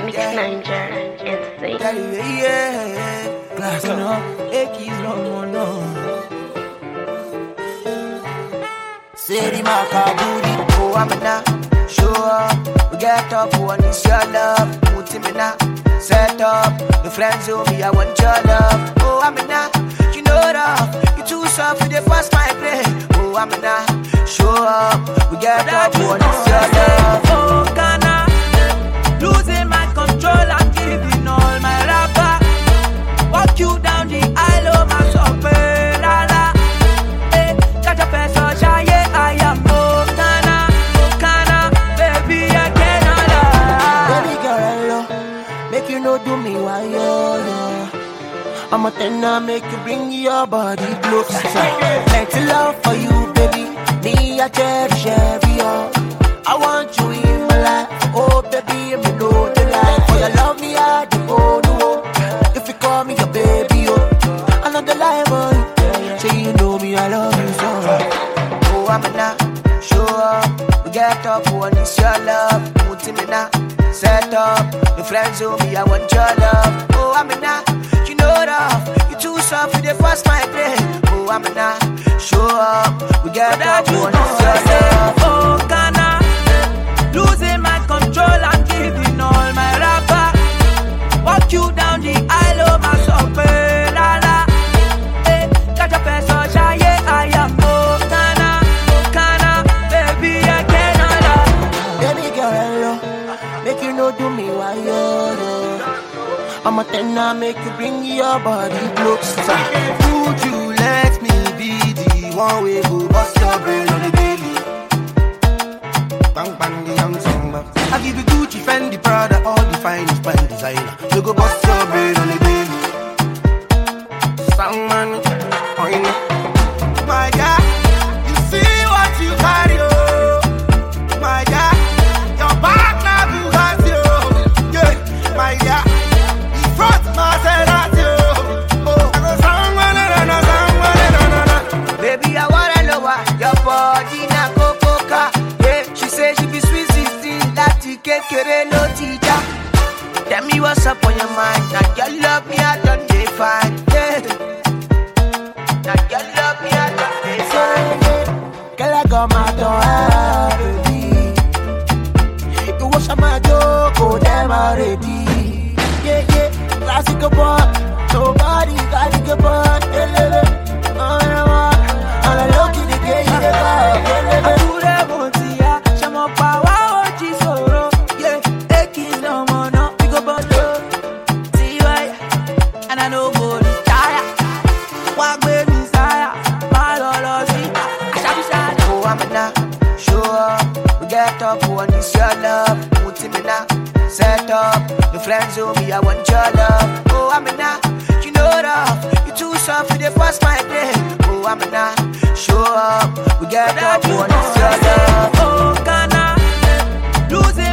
Mix Niger Insane. Yeah. Glass no, Ekis no. City Makabudi, oh Amina, show up. We get up, one is your love. Mutimina, set up. The friends who me, I want your love. Oh Amina, you know that you too soft for the first my play. Oh Amina, show up. We get up, one is your love. Oh Ghana, losing my control and giving all my rapper. Walk you down the aisle, oh my supper, la la. Hey, got your face on shy, I am oh Ghana, baby I cannot lie. Baby girl, hello, make you know do me why yo. I'm a tenor, make you bring your body closer. Plenty love for you, baby. Me I cherish every hour. I want you in my life. Oh baby, me know the life. For your love me I do no. If you call me your baby, oh, I know the life, oh. Say you know me, I love you so. Oh Amina, show up. We get up, one is your love. Mutimina, set up. The friends who me, I want your love. Oh Amina, you know that you too soft for the first my play. Oh Amina, show up. We get up, one is your love. Oh Ghana, losing my control and giving all my rapper. Walk you down the aisle, oh my supper, la la. Hey, got your face on shy, I am oh Ghana, baby I cannot lie. Baby girl, hello, make you know do me why yo. I'm a tenor, make you bring your body closer. Would you let me be the one way go bust your brain on the daily? Bang bang the young song, I give you Gucci, Fendi, Prada, all the finest fine designer. You go bust your brain on the daily. Sangman, my God, you see what you carry, oh. My God, your back now Bugatti, oh. Yeah, my God, you front Maserati, oh. I go sangman, Baby, I wanna know why your body na coca. Yeah, she say she be sweet 16, that ticket kerelo teacher. Tell me what's up on your mind. Now you love me, I done they fine. Yeah. Now you love me, I done they fine. Girl, I got my door, baby. You wash my door, go them already. Yeah. Classic boy, nobody got a good boy. I'm a lucky to get you the I do the Montia, Shamo Power, Chisoro, yeah, Ekis no mono, we go bottle, see why, and I know go retire, walk with me, sire, my lolosi, I shall be sad. Oh, Amina, show up. We get up, one is your love. Mutimina, set up. The friends who me, I want your love. Oh, Amina, you know that you too soft for the first my play. Oh, Amina, show up. We get up, one is your love. Oh, Ghana, losing